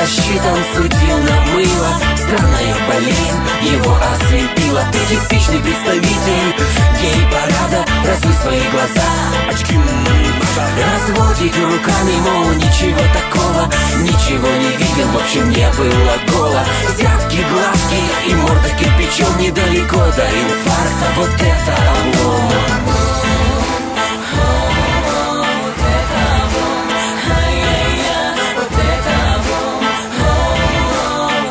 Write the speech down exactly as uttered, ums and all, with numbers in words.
рассчитан, судил на мыло. Странная болезнь его ослепила. Ты типичный представитель гей-парада. Разуй свои глаза, очки разводит руками, мол, ничего такого. Ничего не видел, в общем, не было гола. Взятки гладкие и морда кирпичом. Недалеко до инфаркта, вот это облом.